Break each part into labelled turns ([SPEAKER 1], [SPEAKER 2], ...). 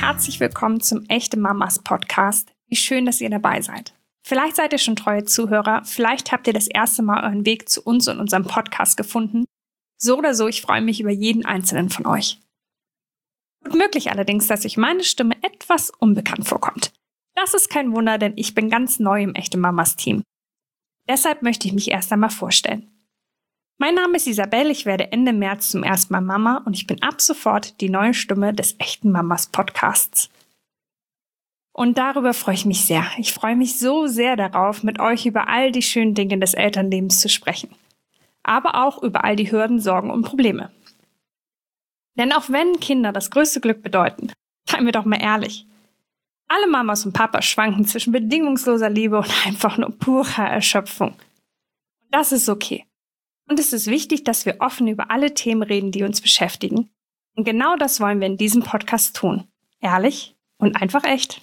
[SPEAKER 1] herzlich willkommen zum Echte Mamas Podcast. Wie schön, dass ihr dabei seid. Vielleicht seid ihr schon treue Zuhörer, vielleicht habt ihr das erste Mal euren Weg zu uns und unserem Podcast gefunden. So oder so, ich freue mich über jeden einzelnen von euch. Gut möglich allerdings, dass euch meine Stimme etwas unbekannt vorkommt. Das ist kein Wunder, denn ich bin ganz neu im Echte Mamas Team. Deshalb möchte ich mich erst einmal vorstellen. Mein Name ist Isabel, ich werde Ende März zum ersten Mal Mama und ich bin ab sofort die neue Stimme des Echten Mamas Podcasts. Und darüber freue ich mich sehr. Ich freue mich so sehr darauf, mit euch über all die schönen Dinge des Elternlebens zu sprechen. Aber auch über all die Hürden, Sorgen und Probleme. Denn auch wenn Kinder das größte Glück bedeuten, seien wir doch mal ehrlich, alle Mamas und Papas schwanken zwischen bedingungsloser Liebe und einfach nur purer Erschöpfung. Und das ist okay. Und es ist wichtig, dass wir offen über alle Themen reden, die uns beschäftigen. Und genau das wollen wir in diesem Podcast tun. Ehrlich und einfach echt.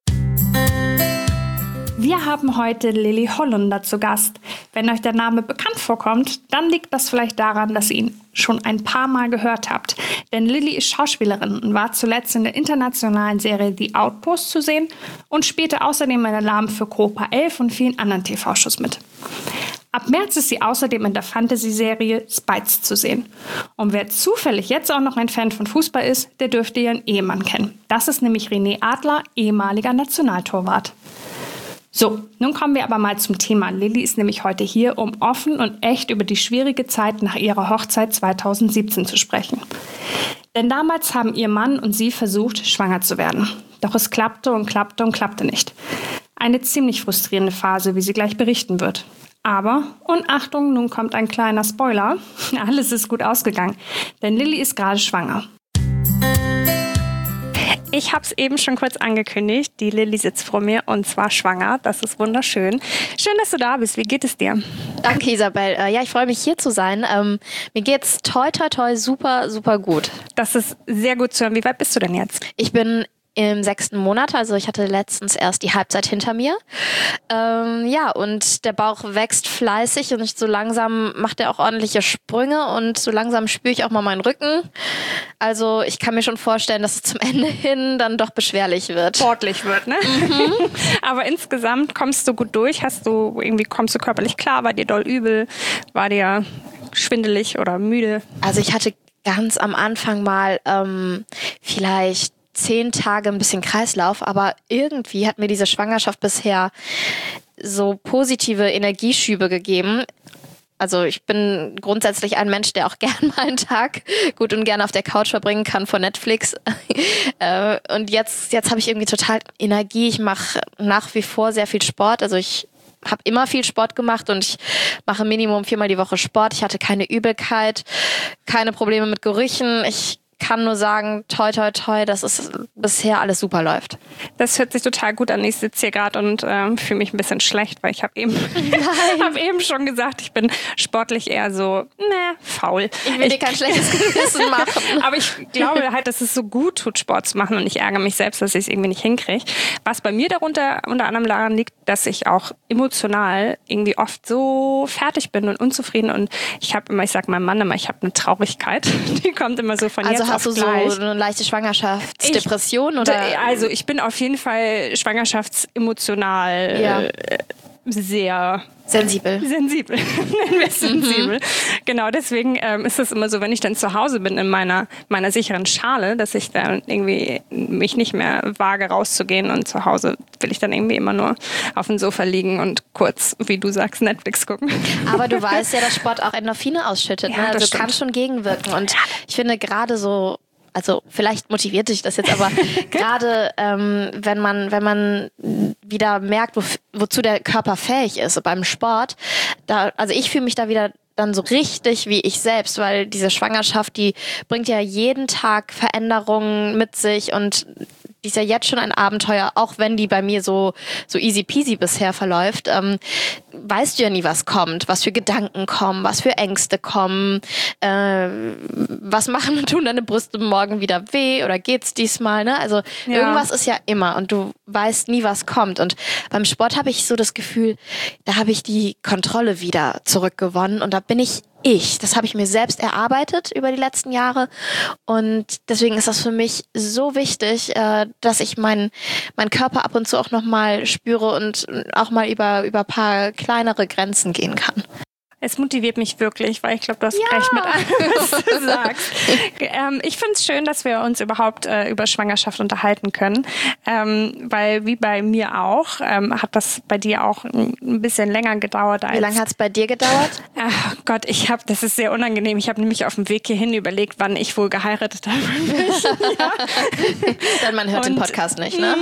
[SPEAKER 1] Wir haben heute Lilly Hollunder zu Gast. Wenn euch der Name bekannt vorkommt, dann liegt das vielleicht daran, dass ihr ihn schon ein paar Mal gehört habt. Denn Lilly ist Schauspielerin und war zuletzt in der internationalen Serie The Outpost zu sehen und spielte außerdem in Alarm für Cobra 11 und vielen anderen TV-Shows mit. Ab März ist sie außerdem in der Fantasy-Serie Spites zu sehen. Und wer zufällig jetzt auch noch ein Fan von Fußball ist, der dürfte ihren Ehemann kennen. Das ist nämlich René Adler, ehemaliger Nationaltorwart. So, nun kommen wir aber mal zum Thema. Lilly ist nämlich heute hier, um offen und echt über die schwierige Zeit nach ihrer Hochzeit 2017 zu sprechen. Denn damals haben ihr Mann und sie versucht, schwanger zu werden. Doch es klappte und klappte und klappte nicht. Eine ziemlich frustrierende Phase, wie sie gleich berichten wird. Aber, und Achtung, nun kommt ein kleiner Spoiler, alles ist gut ausgegangen, denn Lilly ist gerade schwanger. Ich habe es eben schon kurz angekündigt, die Lilly sitzt vor mir und zwar schwanger, das ist wunderschön. Schön, dass du da bist, wie geht es dir?
[SPEAKER 2] Danke Isabel, ja, ich freue mich hier zu sein. Mir geht's toi toi toi super, super gut.
[SPEAKER 1] Das ist sehr gut zu hören, wie weit bist du denn jetzt?
[SPEAKER 2] Ich bin im 6. Monat, also ich hatte letztens erst die Halbzeit hinter mir. Ja, und der Bauch wächst fleißig und so langsam macht er auch ordentliche Sprünge und so langsam spüre ich auch mal meinen Rücken. Also ich kann mir schon vorstellen, dass es zum Ende hin dann doch beschwerlich wird.
[SPEAKER 1] Sportlich wird, ne? Mhm. Aber insgesamt kommst du gut durch? Kommst du körperlich klar? War dir doll übel? War dir schwindelig oder müde?
[SPEAKER 2] Also ich hatte ganz am Anfang mal vielleicht 10 Tage ein bisschen Kreislauf, aber irgendwie hat mir diese Schwangerschaft bisher so positive Energieschübe gegeben. Also ich bin grundsätzlich ein Mensch, der auch gern mal einen Tag gut und gern auf der Couch verbringen kann vor Netflix. Und jetzt habe ich irgendwie total Energie. Ich mache nach wie vor sehr viel Sport. Also ich habe immer viel Sport gemacht und ich mache Minimum 4-mal die Woche Sport. Ich hatte keine Übelkeit, keine Probleme mit Gerüchen. Ich kann nur sagen, toi, toi, toi, dass es bisher alles super läuft.
[SPEAKER 1] Das hört sich total gut an. Ich sitze hier gerade und fühle mich ein bisschen schlecht, weil ich habe eben schon gesagt, ich bin sportlich eher so, faul.
[SPEAKER 2] Ich will dir kein schlechtes Gewissen machen.
[SPEAKER 1] Aber ich glaube halt, dass es so gut tut, Sport zu machen und ich ärgere mich selbst, dass ich es irgendwie nicht hinkriege. Was bei mir darunter unter anderem daran liegt, dass ich auch emotional irgendwie oft so fertig bin und unzufrieden und ich sage meinem Mann immer, ich habe eine Traurigkeit, die kommt immer so von jetzt
[SPEAKER 2] hast du so eine leichte Schwangerschaftsdepression?
[SPEAKER 1] Also ich bin auf jeden Fall schwangerschaftsemotional sehr
[SPEAKER 2] sensibel.
[SPEAKER 1] Nennen wir es sensibel. Genau, deswegen ist es immer so, wenn ich dann zu Hause bin in meiner sicheren Schale, dass ich dann irgendwie mich nicht mehr wage rauszugehen und zu Hause will ich dann irgendwie immer nur auf dem Sofa liegen und kurz, wie du sagst, Netflix gucken.
[SPEAKER 2] Aber du weißt ja, dass Sport auch Endorphine ausschüttet.
[SPEAKER 1] Ja,
[SPEAKER 2] ne? Also kann schon gegenwirken. Und ich finde gerade so, also vielleicht motiviert dich das jetzt, aber gerade wenn man wieder merkt, wozu der Körper fähig ist beim Sport, also ich fühle mich da wieder dann so richtig wie ich selbst, weil diese Schwangerschaft, die bringt ja jeden Tag Veränderungen mit sich und die ist ja jetzt schon ein Abenteuer, auch wenn die bei mir so easy peasy bisher verläuft. Weißt du ja nie, was kommt, was für Gedanken kommen, was für Ängste kommen, was machen und tun deine Brüste morgen wieder weh oder geht's diesmal, ne? Also irgendwas ist ja immer und du weißt nie, was kommt. Und beim Sport habe ich so das Gefühl, da habe ich die Kontrolle wieder zurückgewonnen und da bin ich Das habe ich mir selbst erarbeitet über die letzten Jahre und deswegen ist das für mich so wichtig, dass ich meinen Körper ab und zu auch nochmal spüre und auch mal über ein paar kleinere Grenzen gehen kann.
[SPEAKER 1] Es motiviert mich wirklich, weil ich glaube, du hast recht mit allem, was du sagst. Ich finde es schön, dass wir uns überhaupt über Schwangerschaft unterhalten können, weil wie bei mir auch, hat das bei dir auch ein bisschen länger gedauert.
[SPEAKER 2] Wie lange hat es bei dir gedauert?
[SPEAKER 1] Ach Gott, das ist sehr unangenehm. Ich habe nämlich auf dem Weg hierhin überlegt, wann ich wohl geheiratet habe. Ja.
[SPEAKER 2] Denn man hört den Podcast nicht, ne?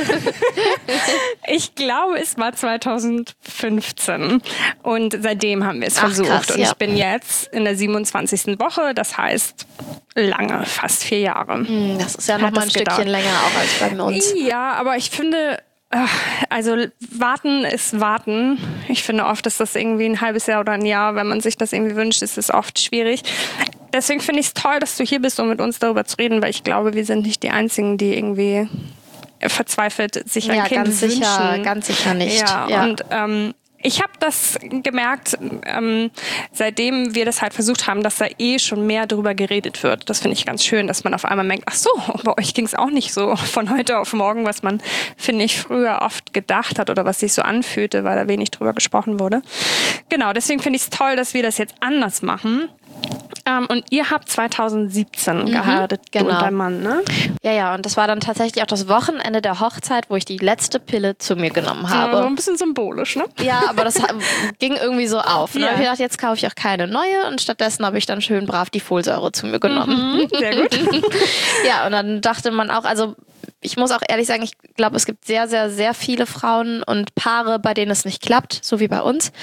[SPEAKER 1] Ich glaube, es war 2015 und seitdem haben wir versucht. Krass, und ich bin jetzt in der 27. Woche, das heißt lange, fast 4 Jahre.
[SPEAKER 2] Das ist ja noch mal ein Stückchen länger auch als bei uns.
[SPEAKER 1] Ja, aber ich finde, also warten ist warten. Ich finde oft ist das irgendwie ein halbes Jahr oder ein Jahr, wenn man sich das irgendwie wünscht, ist es oft schwierig. Deswegen finde ich es toll, dass du hier bist, um mit uns darüber zu reden, weil ich glaube, wir sind nicht die Einzigen, die irgendwie verzweifelt sich ein Kind wünschen.
[SPEAKER 2] Ganz sicher nicht.
[SPEAKER 1] Ja. Und ich habe das gemerkt, seitdem wir das halt versucht haben, dass da schon mehr drüber geredet wird. Das finde ich ganz schön, dass man auf einmal merkt, ach so, bei euch ging es auch nicht so von heute auf morgen, was man, finde ich, früher oft gedacht hat oder was sich so anfühlte, weil da wenig drüber gesprochen wurde. Genau, deswegen finde ich es toll, dass wir das jetzt anders machen. Und ihr habt 2017 geheiratet,
[SPEAKER 2] genau.
[SPEAKER 1] Du und dein Mann, ne?
[SPEAKER 2] Ja, und das war dann tatsächlich auch das Wochenende der Hochzeit, wo ich die letzte Pille zu mir genommen habe.
[SPEAKER 1] So ein bisschen symbolisch, ne?
[SPEAKER 2] Ja, aber das ging irgendwie so auf. Ne?
[SPEAKER 1] Ja.
[SPEAKER 2] Ich dachte, jetzt kaufe ich auch keine neue und stattdessen habe ich dann schön brav die Folsäure zu mir genommen.
[SPEAKER 1] Sehr gut.
[SPEAKER 2] Ja, und dann dachte man auch, also ich muss auch ehrlich sagen, ich glaube, es gibt sehr, sehr, sehr viele Frauen und Paare, bei denen es nicht klappt, so wie bei uns.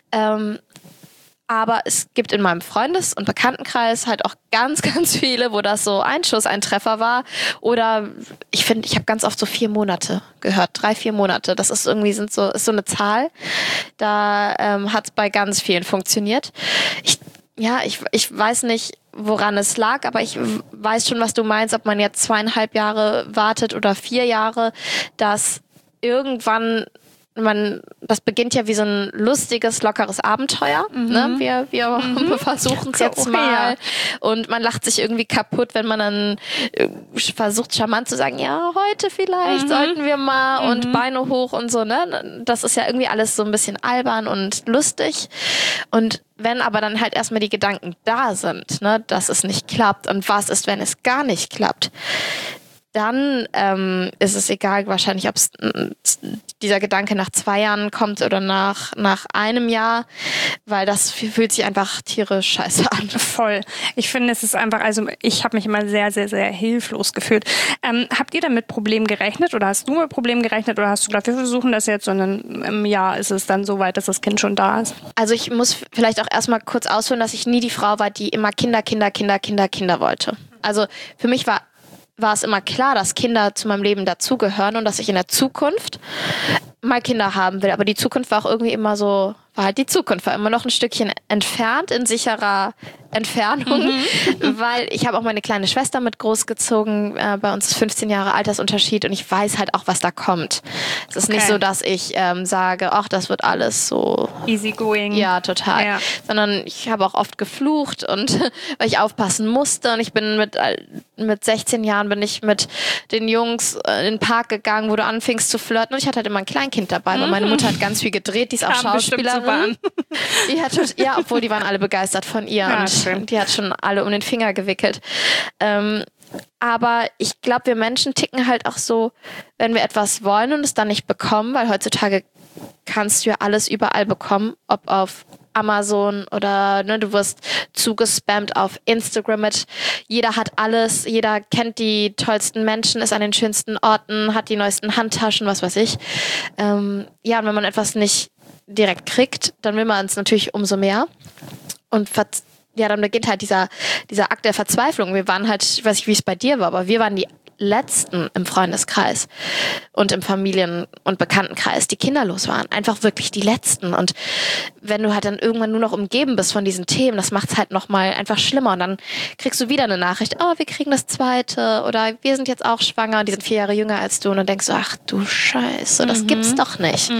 [SPEAKER 2] Aber es gibt in meinem Freundes- und Bekanntenkreis halt auch ganz, ganz viele, wo das so ein Schuss, ein Treffer war. Oder ich finde, ich habe ganz oft so 4 Monate gehört, 3-4 Monate. Das ist irgendwie ist so eine Zahl. Da hat es bei ganz vielen funktioniert. Ich weiß nicht, woran es lag, aber ich weiß schon, was du meinst, ob man jetzt 2,5 Jahre wartet oder 4 Jahre, dass irgendwann das beginnt ja wie so ein lustiges, lockeres Abenteuer. Ne? Wir versuchen es jetzt mal. Und man lacht sich irgendwie kaputt, wenn man dann versucht, charmant zu sagen, ja, heute vielleicht sollten wir mal und Beine hoch und so. Ne? Das ist ja irgendwie alles so ein bisschen albern und lustig. Und wenn aber dann halt erstmal die Gedanken da sind, ne, dass es nicht klappt und was ist, wenn es gar nicht klappt, dann ist es egal wahrscheinlich, ob dieser Gedanke nach 2 Jahren kommt oder nach einem Jahr, weil das fühlt sich einfach tierisch scheiße an.
[SPEAKER 1] Voll. Ich finde, es ist einfach, also ich habe mich immer sehr, sehr, sehr hilflos gefühlt. Habt ihr denn mit Problemen gerechnet oder hast du mit Problemen gerechnet oder hast du gedacht, wir versuchen das jetzt, sondern im Jahr ist es dann so weit, dass das Kind schon da ist?
[SPEAKER 2] Also ich muss vielleicht auch erstmal kurz ausführen, dass ich nie die Frau war, die immer Kinder wollte. Also für mich war es immer klar, dass Kinder zu meinem Leben dazugehören und dass ich in der Zukunft mal Kinder haben will. Aber die Zukunft war auch irgendwie immer so, war immer noch ein Stückchen entfernt, in sicherer Entfernung, weil ich habe auch meine kleine Schwester mit großgezogen. Bei uns ist 15 Jahre Altersunterschied und ich weiß halt auch, was da kommt. Es ist nicht so, dass ich sage, ach, das wird alles so
[SPEAKER 1] easy going.
[SPEAKER 2] Ja, total. Ja. Sondern ich habe auch oft geflucht und weil ich aufpassen musste und ich bin mit 16 Jahren bin ich mit den Jungs in den Park gegangen, wo du anfingst zu flirten und ich hatte halt immer ein Kleinkind dabei, weil meine Mutter hat ganz viel gedreht, die ist auch Schauspielerin. Obwohl die waren alle begeistert von ihr und die hat schon alle um den Finger gewickelt. Aber ich glaube, wir Menschen ticken halt auch so, wenn wir etwas wollen und es dann nicht bekommen, weil heutzutage kannst du ja alles überall bekommen, ob auf Amazon oder du wirst zugespammt auf Instagram mit jeder hat alles, jeder kennt die tollsten Menschen, ist an den schönsten Orten, hat die neuesten Handtaschen, was weiß ich. Und wenn man etwas nicht direkt kriegt, dann will man es natürlich umso mehr. Und dann beginnt halt dieser Akt der Verzweiflung. Wir waren halt, ich weiß nicht, wie es bei dir war, aber wir waren die letzten im Freundeskreis und im Familien- und Bekanntenkreis, die kinderlos waren. Einfach wirklich die letzten. Und wenn du halt dann irgendwann nur noch umgeben bist von diesen Themen, das macht es halt nochmal einfach schlimmer. Und dann kriegst du wieder eine Nachricht, oh, wir kriegen das zweite oder wir sind jetzt auch schwanger und die sind 4 Jahre jünger als du. Und dann denkst du, ach du Scheiße, das gibt's doch nicht.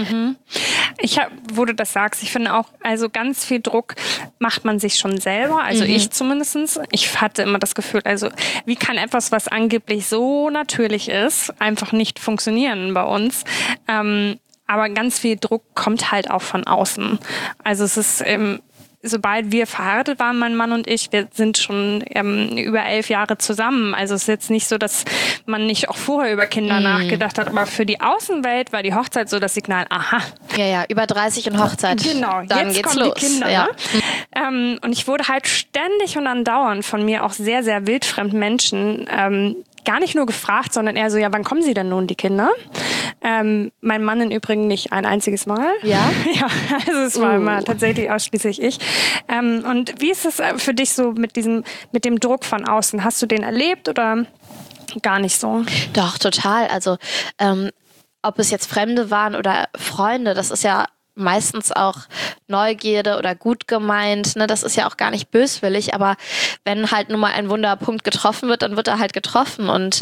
[SPEAKER 1] Wo du das sagst, ich finde auch, also ganz viel Druck macht man sich schon selber, also ich zumindest. Ich hatte immer das Gefühl, also wie kann etwas, was angeblich so natürlich ist, einfach nicht funktionieren bei uns. Aber ganz viel Druck kommt halt auch von außen. Also es ist sobald wir verheiratet waren, mein Mann und ich, wir sind schon über 11 Jahre zusammen. Also es ist jetzt nicht so, dass man nicht auch vorher über Kinder nachgedacht hat. Aber für die Außenwelt war die Hochzeit so das Signal, aha.
[SPEAKER 2] Ja, über 30 und Hochzeit.
[SPEAKER 1] Genau,
[SPEAKER 2] dann
[SPEAKER 1] jetzt
[SPEAKER 2] geht's
[SPEAKER 1] kommen
[SPEAKER 2] los.
[SPEAKER 1] Die Kinder.
[SPEAKER 2] Ja.
[SPEAKER 1] Ne? Und ich wurde halt ständig und andauernd von mir auch sehr, sehr wildfremden Menschen gar nicht nur gefragt, sondern eher so, ja, wann kommen sie denn nun, die Kinder? Mein Mann im Übrigen nicht ein einziges Mal.
[SPEAKER 2] Ja?
[SPEAKER 1] Ja, also es war immer tatsächlich ausschließlich ich. Und wie ist es für dich so mit dem Druck von außen? Hast du den erlebt oder gar nicht so?
[SPEAKER 2] Doch, total. Also ob es jetzt Fremde waren oder Freunde, das ist ja meistens auch Neugierde oder gut gemeint, ne? Das ist ja auch gar nicht böswillig, aber wenn halt nun mal ein Wunderpunkt getroffen wird, dann wird er halt getroffen. Und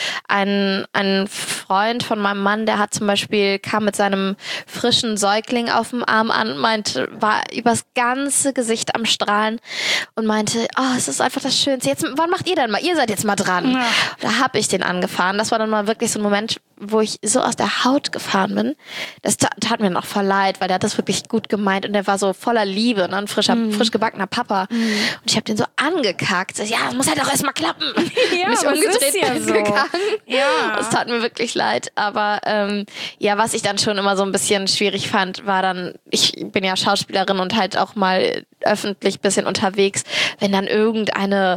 [SPEAKER 2] ein Freund von meinem Mann, der hat zum Beispiel, kam mit seinem frischen Säugling auf dem Arm an, war übers ganze Gesicht am Strahlen und meinte, oh, es ist einfach das Schönste. Jetzt, wann macht ihr denn mal? Ihr seid jetzt mal dran. Ja. Da habe ich den angefahren. Das war dann mal wirklich so ein Moment, wo ich so aus der Haut gefahren bin. Das tat mir noch voll leid, weil der hat das wirklich gut gemeint und der war so voller Liebe, ne? Ein frisch gebackener Papa. Und ich habe den so angekackt. Ja, das muss halt auch erstmal klappen.
[SPEAKER 1] Ja,
[SPEAKER 2] mich umgedreht
[SPEAKER 1] ja so.
[SPEAKER 2] gegangen.
[SPEAKER 1] Ja.
[SPEAKER 2] Das tat mir wirklich leid. Aber ja, was ich dann schon immer so ein bisschen schwierig fand, war dann, ich bin ja Schauspielerin und halt auch mal öffentlich ein bisschen unterwegs, wenn dann irgendeine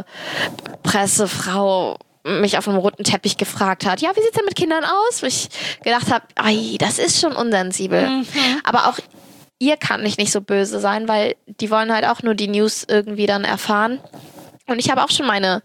[SPEAKER 2] Pressefrau mich auf einem roten Teppich gefragt hat, ja, wie sieht's denn mit Kindern aus? Wo ich gedacht habe, das ist schon unsensibel. Aber auch ihr kann nicht so böse sein, weil die wollen halt auch nur die News irgendwie dann erfahren. Und ich habe auch schon meine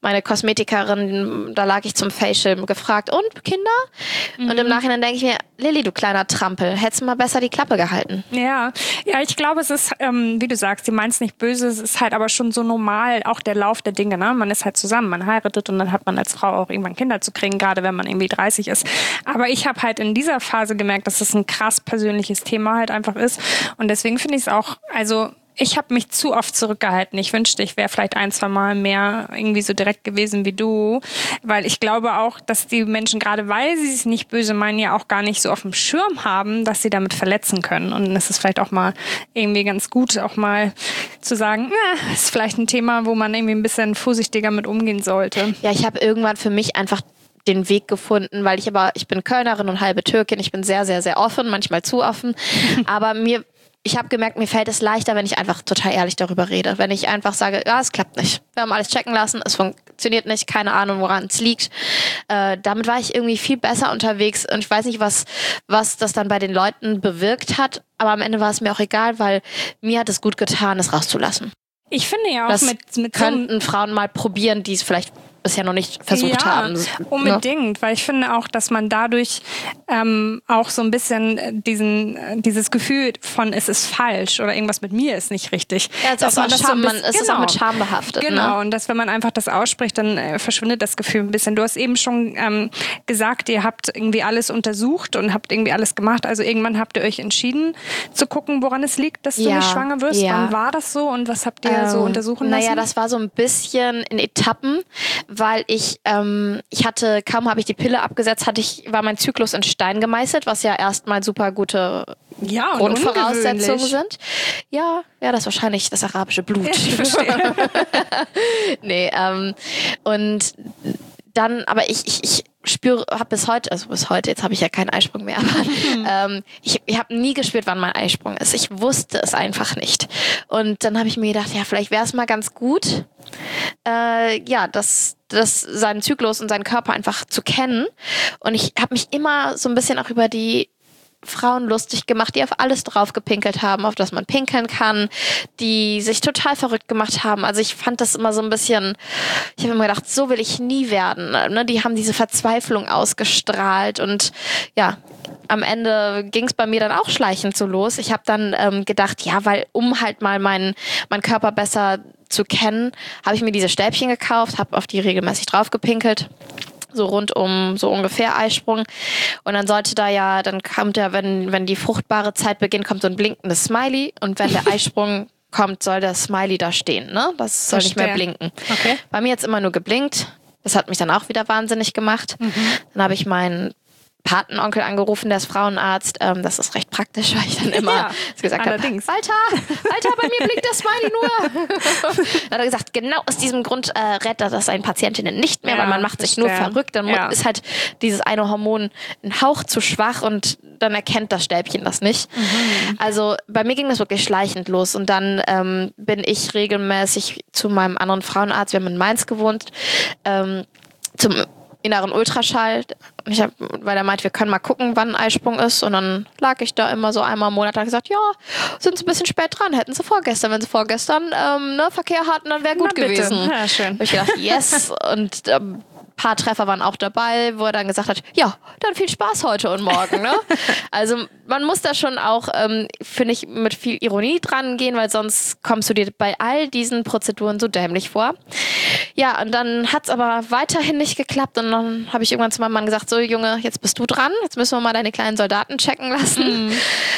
[SPEAKER 2] Kosmetikerin, da lag ich zum Facial, gefragt, und Kinder? Und im Nachhinein denke ich mir, Lilly, du kleiner Trampel, hättest du mal besser die Klappe gehalten.
[SPEAKER 1] Ja, ich glaube, es ist, wie du sagst, sie meint es nicht böse, es ist halt aber schon so normal, auch der Lauf der Dinge, ne? Man ist halt zusammen, man heiratet und dann hat man als Frau auch irgendwann Kinder zu kriegen, gerade wenn man irgendwie 30 ist. Aber ich habe halt in dieser Phase gemerkt, dass das ein krass persönliches Thema halt einfach ist. Und deswegen finde ich es auch, also ich habe mich zu oft zurückgehalten. Ich wünschte, ich wäre vielleicht 1-2 Mal mehr irgendwie so direkt gewesen wie du. Weil ich glaube auch, dass die Menschen, gerade weil sie es nicht böse meinen, ja auch gar nicht so auf dem Schirm haben, dass sie damit verletzen können. Und es ist vielleicht auch mal irgendwie ganz gut, auch mal zu sagen, ist vielleicht ein Thema, wo man irgendwie ein bisschen vorsichtiger mit umgehen sollte.
[SPEAKER 2] Ja, ich habe irgendwann für mich einfach den Weg gefunden, weil ich bin Kölnerin und halbe Türkin. Ich bin sehr, sehr, sehr offen, manchmal zu offen. Aber ich habe gemerkt, mir fällt es leichter, wenn ich einfach total ehrlich darüber rede. Wenn ich einfach sage, ja, es klappt nicht. Wir haben alles checken lassen, es funktioniert nicht, keine Ahnung, woran es liegt. Damit war ich irgendwie viel besser unterwegs und ich weiß nicht, was das dann bei den Leuten bewirkt hat, aber am Ende war es mir auch egal, weil mir hat es gut getan, es rauszulassen.
[SPEAKER 1] Ich finde ja auch
[SPEAKER 2] das
[SPEAKER 1] mit
[SPEAKER 2] könnten Frauen mal probieren, die es vielleicht bisher noch nicht versucht haben.
[SPEAKER 1] Unbedingt, weil ich finde auch, dass man dadurch auch so ein bisschen dieses Gefühl von, es ist falsch oder irgendwas mit mir ist nicht richtig.
[SPEAKER 2] Ja, es ist auch mit Scham behaftet.
[SPEAKER 1] Genau,
[SPEAKER 2] ne?
[SPEAKER 1] Und dass, wenn man einfach das ausspricht, dann verschwindet das Gefühl ein bisschen. Du hast eben schon gesagt, ihr habt irgendwie alles untersucht und habt irgendwie alles gemacht. Also irgendwann habt ihr euch entschieden zu gucken, woran es liegt, dass du nicht schwanger wirst.
[SPEAKER 2] Ja.
[SPEAKER 1] Wann war das so und was habt ihr so untersuchen lassen?
[SPEAKER 2] Naja, das war so ein bisschen in Etappen, weil ich hatte, kaum habe ich die Pille abgesetzt, war mein Zyklus in Stein gemeißelt, was ja erstmal super gute Grundvoraussetzungen sind. Ja, das ist wahrscheinlich das arabische Blut.
[SPEAKER 1] Ja, ich verstehe.
[SPEAKER 2] Nee, und dann, aber ich spüre, habe bis heute, jetzt habe ich ja keinen Eisprung mehr, aber ich habe nie gespürt, wann mein Eisprung ist. Ich wusste es einfach nicht. Und dann habe ich mir gedacht, ja, vielleicht wäre es mal ganz gut, seinen Zyklus und seinen Körper einfach zu kennen. Und ich habe mich immer so ein bisschen auch über die Frauen lustig gemacht, die auf alles drauf gepinkelt haben, auf das man pinkeln kann, die sich total verrückt gemacht haben. Also ich fand das immer so ein bisschen, ich habe immer gedacht, so will ich nie werden. Ne? Die haben diese Verzweiflung ausgestrahlt und ja, am Ende ging es bei mir dann auch schleichend so los. Ich habe dann gedacht, ja, weil um halt mal meinen Körper besser zu kennen, habe ich mir diese Stäbchen gekauft, habe auf die regelmäßig drauf gepinkelt. So rund um so ungefähr Eisprung. Und dann sollte da ja, dann kommt ja, wenn die fruchtbare Zeit beginnt, kommt so ein blinkendes Smiley. Und wenn der Eisprung kommt, soll der Smiley da stehen, ne? Das soll nicht mehr blinken. Okay. Bei mir jetzt immer nur geblinkt. Das hat mich dann auch wieder wahnsinnig gemacht. Dann habe ich meinen Patenonkel angerufen, der ist Frauenarzt. Das ist recht praktisch, weil ich dann immer gesagt habe, Walter, bei mir blinkt das Smiley nur. Dann hat er gesagt, genau aus diesem Grund rettet das einen Patientinnen nicht mehr, weil man macht sich nur verrückt. Dann ist halt dieses eine Hormon ein Hauch zu schwach und dann erkennt das Stäbchen das nicht. Also bei mir ging das wirklich schleichend los und dann bin ich regelmäßig zu meinem anderen Frauenarzt, wir haben in Mainz gewohnt, zum inneren Ultraschall, weil er meint, wir können mal gucken, wann ein Eisprung ist. Und dann lag ich da immer so einmal im Monat und habe gesagt, ja, sind Sie ein bisschen spät dran, hätten Sie vorgestern. Wenn Sie vorgestern Verkehr hatten, dann wäre gut gewesen. Ja, schön. Hab ich gedacht, yes. Und paar Treffer waren auch dabei, wo er dann gesagt hat, ja, dann viel Spaß heute und morgen. Ne? Also man muss da schon auch, finde ich, mit viel Ironie dran gehen, weil sonst kommst du dir bei all diesen Prozeduren so dämlich vor. Ja, und dann hat es aber weiterhin nicht geklappt und dann habe ich irgendwann zu meinem Mann gesagt, so Junge, jetzt bist du dran, jetzt müssen wir mal deine kleinen Soldaten checken lassen.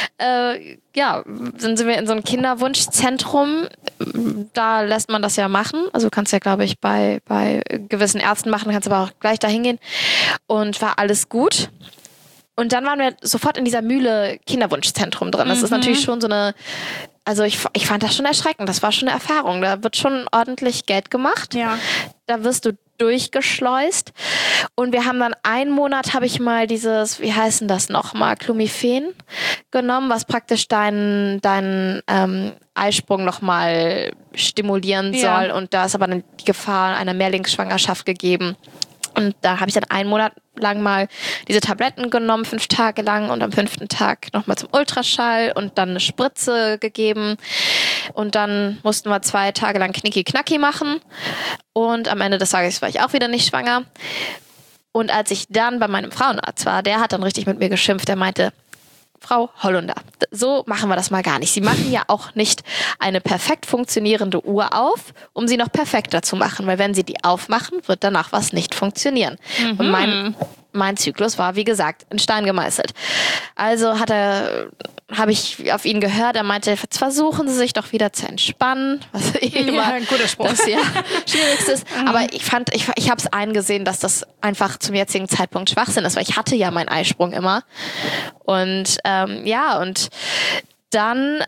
[SPEAKER 2] Ja, dann sind wir in so einem Kinderwunschzentrum. Da lässt man das ja machen. Also du kannst ja, glaube ich, bei gewissen Ärzten machen, kannst aber auch gleich da hingehen. Und war alles gut. Und dann waren wir sofort in dieser Mühle Kinderwunschzentrum drin. Das ist natürlich schon so eine, also ich fand das schon erschreckend. Das war schon eine Erfahrung. Da wird schon ordentlich Geld gemacht. Ja. Da wirst du durchgeschleust. Und wir haben dann einen Monat, habe ich mal dieses, wie heißt denn das nochmal, Clomiphen genommen, was praktisch deinen Eisprung nochmal stimulieren soll. Und da ist aber dann die Gefahr einer Mehrlingsschwangerschaft gegeben. Und da habe ich dann einen Monat lang mal diese Tabletten genommen, 5 Tage lang und am 5. Tag nochmal zum Ultraschall und dann eine Spritze gegeben. Und dann mussten wir 2 Tage lang Knicki-Knacki machen. Und am Ende des Tages war ich auch wieder nicht schwanger. Und als ich dann bei meinem Frauenarzt war, der hat dann richtig mit mir geschimpft. Der meinte, Frau Hollunder, so machen wir das mal gar nicht. Sie machen ja auch nicht eine perfekt funktionierende Uhr auf, um sie noch perfekter zu machen. Weil wenn Sie die aufmachen, wird danach was nicht funktionieren. Und mein Zyklus war, wie gesagt, in Stein gemeißelt. Also habe ich auf ihn gehört, er meinte, jetzt versuchen Sie sich doch wieder zu entspannen. Was immer
[SPEAKER 1] ein guter Spruch.
[SPEAKER 2] Das Schwierigste ist. Aber ich habe es eingesehen, dass das einfach zum jetzigen Zeitpunkt Schwachsinn ist, weil ich hatte ja meinen Eisprung immer. Und und dann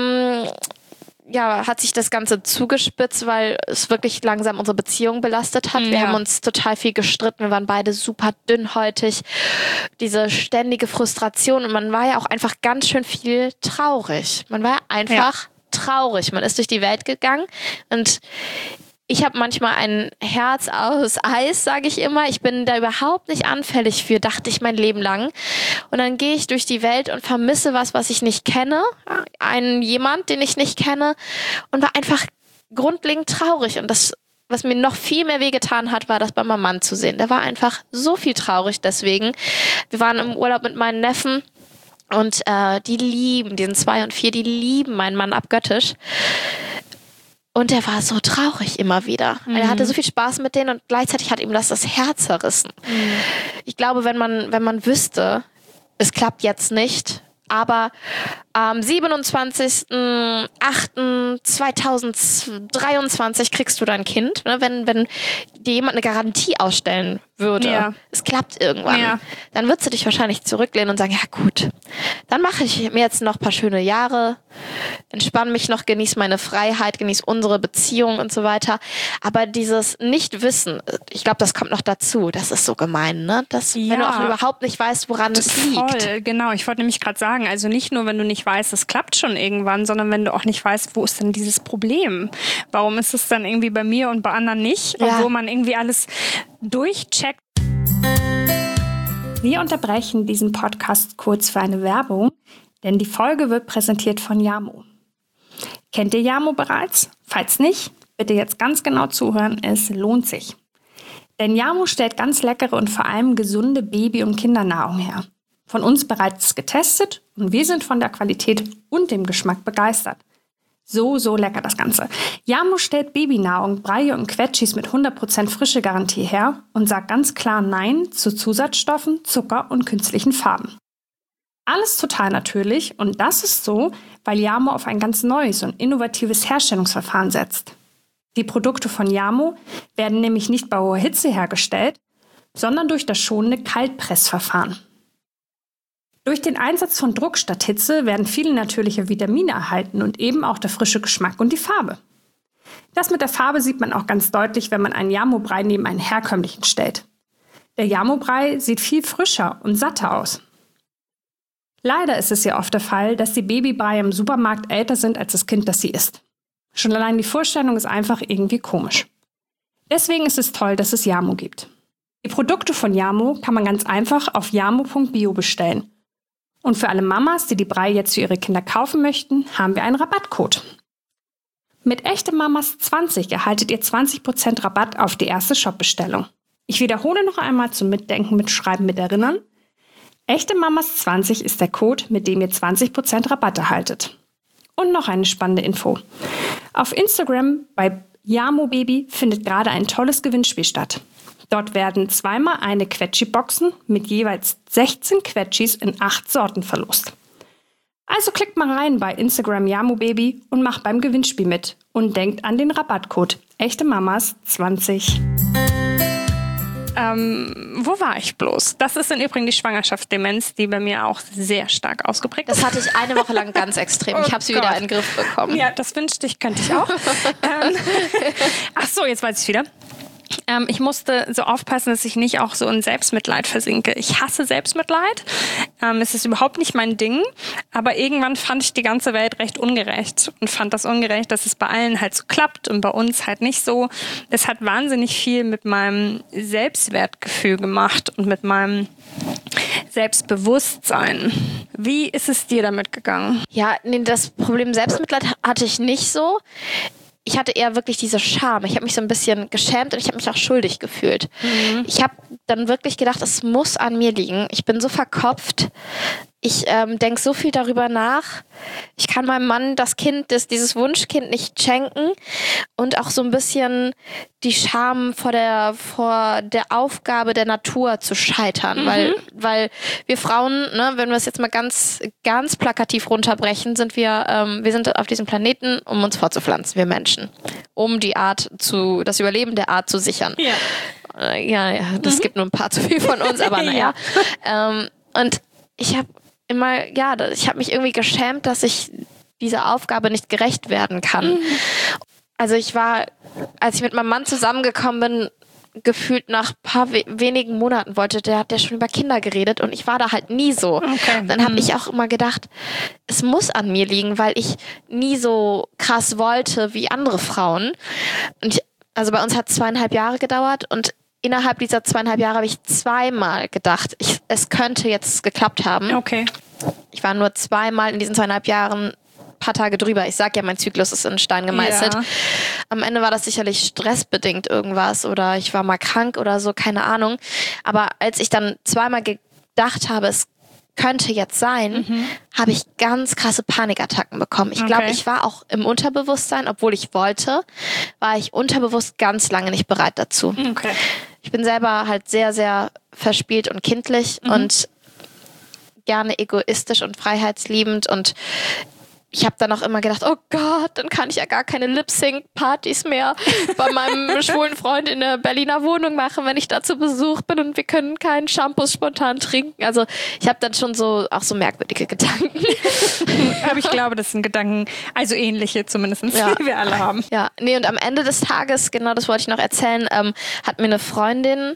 [SPEAKER 2] hat sich das Ganze zugespitzt, weil es wirklich langsam unsere Beziehung belastet hat. Wir haben uns total viel gestritten. Wir waren beide super dünnhäutig. Diese ständige Frustration. Und man war ja auch einfach ganz schön viel traurig. Man war ja einfach traurig. Man ist durch die Welt gegangen und ich habe manchmal ein Herz aus Eis, sage ich immer. Ich bin da überhaupt nicht anfällig für, dachte ich mein Leben lang. Und dann gehe ich durch die Welt und vermisse was ich nicht kenne. Jemand, den ich nicht kenne. Und war einfach grundlegend traurig. Und das, was mir noch viel mehr wehgetan hat, war das bei meinem Mann zu sehen. Der war einfach so viel traurig deswegen. Wir waren im Urlaub mit meinen Neffen. Und die sind 2 und 4, die lieben meinen Mann abgöttisch. Und er war so traurig immer wieder. Er hatte so viel Spaß mit denen und gleichzeitig hat ihm das Herz zerrissen. Ich glaube, wenn man wüsste, es klappt jetzt nicht, aber am 27.08.2023 kriegst du dein Kind, ne? Wenn dir jemand eine Garantie ausstellen würde, es klappt irgendwann, dann würdest du dich wahrscheinlich zurücklehnen und sagen, ja gut, dann mache ich mir jetzt noch ein paar schöne Jahre, entspanne mich noch, genieße meine Freiheit, genieße unsere Beziehung und so weiter. Aber dieses Nichtwissen, ich glaube, das kommt noch dazu, das ist so gemein, ne? Wenn du auch überhaupt nicht weißt, woran es liegt.
[SPEAKER 1] Voll, genau. Ich wollte nämlich gerade sagen, also nicht nur, wenn du nicht weißt, es klappt schon irgendwann, sondern wenn du auch nicht weißt, wo ist denn dieses Problem? Warum ist es dann irgendwie bei mir und bei anderen nicht? Obwohl man irgendwie alles durchcheckt. Wir unterbrechen diesen Podcast kurz für eine Werbung, denn die Folge wird präsentiert von Yamo. Kennt ihr Yamo bereits? Falls nicht, bitte jetzt ganz genau zuhören, es lohnt sich. Denn Yamo stellt ganz leckere und vor allem gesunde Baby- und Kindernahrung her. Von uns bereits getestet und wir sind von der Qualität und dem Geschmack begeistert. So lecker das Ganze. Yamo stellt Babynahrung, Breie und Quetschis mit 100% frische Garantie her und sagt ganz klar Nein zu Zusatzstoffen, Zucker und künstlichen Farben. Alles total natürlich und das ist so, weil Yamo auf ein ganz neues und innovatives Herstellungsverfahren setzt. Die Produkte von Yamo werden nämlich nicht bei hoher Hitze hergestellt, sondern durch das schonende Kaltpressverfahren. Durch den Einsatz von Druck statt Hitze werden viele natürliche Vitamine erhalten und eben auch der frische Geschmack und die Farbe. Das mit der Farbe sieht man auch ganz deutlich, wenn man einen Yamo-Brei neben einen herkömmlichen stellt. Der Yamo-Brei sieht viel frischer und satter aus. Leider ist es ja oft der Fall, dass die Babybreie im Supermarkt älter sind als das Kind, das sie isst. Schon allein die Vorstellung ist einfach irgendwie komisch. Deswegen ist es toll, dass es Yamo gibt. Die Produkte von Yamo kann man ganz einfach auf yamo.bio bestellen. Und für alle Mamas, die Brei jetzt für ihre Kinder kaufen möchten, haben wir einen Rabattcode. Mit Echte Mamas 20 erhaltet ihr 20% Rabatt auf die erste Shopbestellung. Ich wiederhole noch einmal zum Mitdenken, Mitschreiben, Erinnern. Echte Mamas 20 ist der Code, mit dem ihr 20% Rabatt erhaltet. Und noch eine spannende Info. Auf Instagram bei Yamo Baby findet gerade ein tolles Gewinnspiel statt. Dort werden zweimal eine Quetschi-Boxen mit jeweils 16 Quetschis in 8 Sorten verlost. Also klickt mal rein bei Instagram Yamo Baby und macht beim Gewinnspiel mit. Und denkt an den Rabattcode Echte Mamas 20. Wo war ich bloß? Das ist im Übrigen die Schwangerschaftsdemenz, die bei mir auch sehr stark ausgeprägt ist.
[SPEAKER 2] Das hatte ich eine Woche lang ganz extrem. Ich habe sie wieder in den Griff bekommen.
[SPEAKER 1] Ja, das wünschte ich, könnte ich auch. Ach so, jetzt weiß ich wieder. Ich musste so aufpassen, dass ich nicht auch so in Selbstmitleid versinke. Ich hasse Selbstmitleid. Es ist überhaupt nicht mein Ding. Aber irgendwann fand ich die ganze Welt recht ungerecht und fand das ungerecht, dass es bei allen halt so klappt und bei uns halt nicht so. Es hat wahnsinnig viel mit meinem Selbstwertgefühl gemacht und mit meinem Selbstbewusstsein. Wie ist es dir damit gegangen?
[SPEAKER 2] Ja, nee, das Problem Selbstmitleid hatte ich nicht so. Ich hatte eher wirklich diese Scham. Ich habe mich so ein bisschen geschämt und ich habe mich auch schuldig gefühlt. Ich habe dann wirklich gedacht, es muss an mir liegen. Ich bin so verkopft. Ich denke so viel darüber nach. Ich kann meinem Mann das Kind, dieses Wunschkind nicht schenken. Und auch so ein bisschen die Scham vor der Aufgabe der Natur zu scheitern. Weil wir Frauen, ne, wenn wir es jetzt mal ganz, ganz plakativ runterbrechen, sind wir sind auf diesem Planeten, um uns fortzupflanzen, wir Menschen. Um das Überleben der Art zu sichern. Ja, das gibt nur ein paar zu viel von uns, aber naja. Und ich habe ich habe mich irgendwie geschämt, dass ich dieser Aufgabe nicht gerecht werden kann. Also als ich mit meinem Mann zusammengekommen bin, gefühlt nach ein paar wenigen Monaten hat der schon über Kinder geredet und ich war da halt nie so. Okay. Dann habe ich auch immer gedacht, es muss an mir liegen, weil ich nie so krass wollte wie andere Frauen. Also bei uns hat es 2,5 Jahre gedauert und innerhalb dieser 2,5 Jahre habe ich zweimal gedacht, es könnte jetzt geklappt haben.
[SPEAKER 1] Okay.
[SPEAKER 2] Ich war nur zweimal in diesen 2,5 Jahren ein paar Tage drüber. Ich sag ja, mein Zyklus ist in Stein gemeißelt. Ja. Am Ende war das sicherlich stressbedingt irgendwas oder ich war mal krank oder so, keine Ahnung. Aber als ich dann zweimal gedacht habe, es könnte jetzt sein, habe ich ganz krasse Panikattacken bekommen. Ich glaube, ich war auch im Unterbewusstsein, obwohl ich wollte, war ich unterbewusst ganz lange nicht bereit dazu. Okay. Ich bin selber halt sehr, sehr verspielt und kindlich und gerne egoistisch und freiheitsliebend und ich habe dann auch immer gedacht, oh Gott, dann kann ich ja gar keine Lip-Sync-Partys mehr bei meinem schwulen Freund in der Berliner Wohnung machen, wenn ich da zu Besuch bin und wir können keinen Shampoos spontan trinken. Also ich habe dann schon auch so merkwürdige Gedanken.
[SPEAKER 1] Aber ich glaube, das sind Gedanken, also ähnliche zumindest, die wir alle haben.
[SPEAKER 2] Ja, nee, und am Ende des Tages, genau das wollte ich noch erzählen, hat mir eine Freundin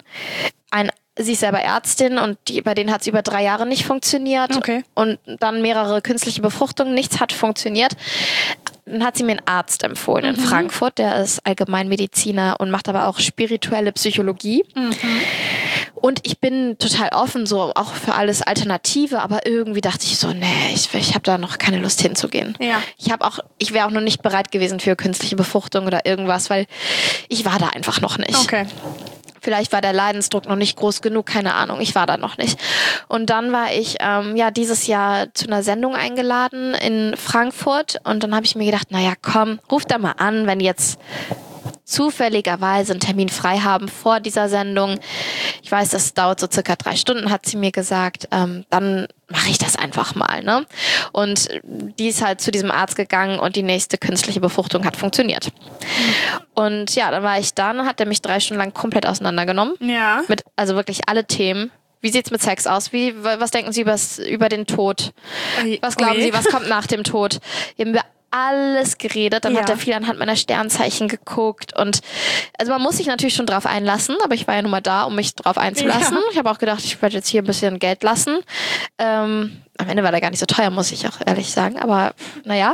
[SPEAKER 2] sie ist selber Ärztin und bei denen hat es über 3 Jahre nicht funktioniert. Okay. Und dann mehrere künstliche Befruchtungen, nichts hat funktioniert. Dann hat sie mir einen Arzt empfohlen in Frankfurt, der ist Allgemeinmediziner und macht aber auch spirituelle Psychologie. Und ich bin total offen, so auch für alles Alternative, aber irgendwie dachte ich so, nee, ich habe da noch keine Lust hinzugehen.
[SPEAKER 1] Ja.
[SPEAKER 2] Ich wäre auch noch nicht bereit gewesen für künstliche Befruchtung oder irgendwas, weil ich war da einfach noch nicht.
[SPEAKER 1] Okay.
[SPEAKER 2] Vielleicht war der Leidensdruck noch nicht groß genug, keine Ahnung, ich war da noch nicht. Und dann war ich dieses Jahr zu einer Sendung eingeladen in Frankfurt und dann habe ich mir gedacht, naja komm, ruf da mal an, wenn jetzt zufälligerweise einen Termin frei haben vor dieser Sendung. Ich weiß, das dauert so circa 3 Stunden, hat sie mir gesagt. Dann mache ich das einfach mal. Ne? Und die ist halt zu diesem Arzt gegangen und die nächste künstliche Befruchtung hat funktioniert. Und ja, dann war ich da, dann hat er mich 3 Stunden lang komplett auseinandergenommen.
[SPEAKER 1] Ja.
[SPEAKER 2] Also wirklich alle Themen. Wie sieht's mit Sex aus? Was denken Sie über den Tod? Was glauben Sie, was kommt nach dem Tod? Wir haben über alles geredet, dann hat er viel anhand meiner Sternzeichen geguckt und also man muss sich natürlich schon drauf einlassen, aber ich war ja nun mal da, um mich drauf einzulassen. Ja. Ich habe auch gedacht, ich werde jetzt hier ein bisschen Geld lassen. Am Ende war der gar nicht so teuer, muss ich auch ehrlich sagen, aber naja.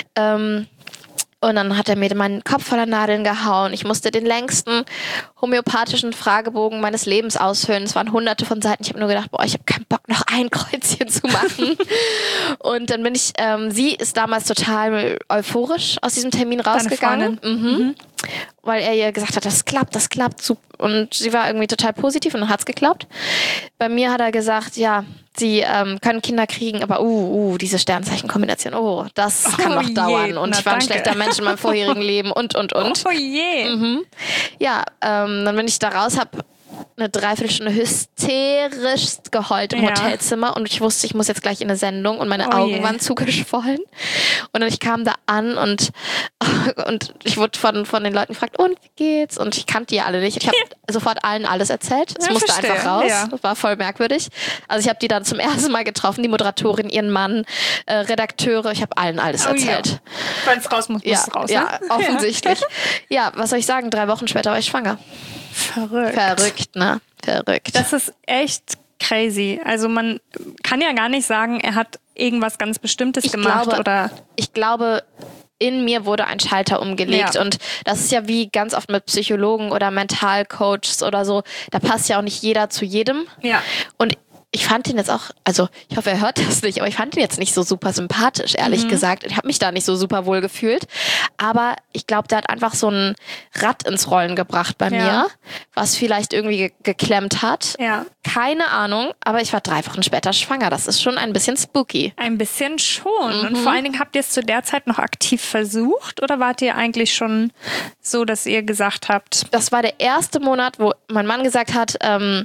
[SPEAKER 2] Und dann hat er mir meinen Kopf voller Nadeln gehauen. Ich musste den längsten homöopathischen Fragebogen meines Lebens ausfüllen. Es waren hunderte von Seiten. Ich habe nur gedacht, ich habe keinen Bock, noch ein Kreuzchen zu machen. Und dann bin ich, sie ist damals total euphorisch aus diesem Termin rausgegangen. Weil er ihr gesagt hat, das klappt. Und sie war irgendwie total positiv und dann hat's geklappt. Bei mir hat er gesagt, ja, sie können Kinder kriegen, aber diese Sternzeichenkombination, das kann noch dauern. Und ich war ein schlechter Mensch in meinem vorherigen Leben und.
[SPEAKER 1] Oh je.
[SPEAKER 2] Ja, dann bin ich da raus, habe eine Dreiviertelstunde hysterisch geheult im Hotelzimmer und ich wusste, ich muss jetzt gleich in eine Sendung und meine Augen waren zugeschwollen. Und dann ich kam da an und ich wurde von den Leuten gefragt, und wie geht's? Und ich kannte die alle nicht. Ich habe sofort allen alles erzählt. Es musste einfach raus. Ja. Das war voll merkwürdig. Also ich habe die dann zum ersten Mal getroffen, die Moderatorin, ihren Mann, Redakteure. Ich habe allen alles erzählt.
[SPEAKER 1] Wenn es raus muss, muss es raus.
[SPEAKER 2] Ja, offensichtlich. Ja, was soll ich sagen? 3 Wochen später war ich schwanger. Verrückt, ne? Verrückt.
[SPEAKER 1] Das ist echt crazy. Also man kann ja gar nicht sagen, er hat irgendwas ganz Bestimmtes gemacht.
[SPEAKER 2] Ich glaube, in mir wurde ein Schalter umgelegt und das ist ja wie ganz oft mit Psychologen oder Mentalcoaches oder so, da passt ja auch nicht jeder zu jedem. Ja. Und ich fand ihn jetzt auch, also ich hoffe, er hört das nicht, aber ich fand ihn jetzt nicht so super sympathisch, ehrlich gesagt. Ich habe mich da nicht so super wohl gefühlt. Aber ich glaube, der hat einfach so ein Rad ins Rollen gebracht bei mir, was vielleicht irgendwie geklemmt hat. Ja. Keine Ahnung, aber ich war 3 Wochen später schwanger. Das ist schon ein bisschen spooky.
[SPEAKER 1] Ein bisschen schon. Und vor allen Dingen, habt ihr es zu der Zeit noch aktiv versucht oder wart ihr eigentlich schon so, dass ihr gesagt habt?
[SPEAKER 2] Das war der erste Monat, wo mein Mann gesagt hat,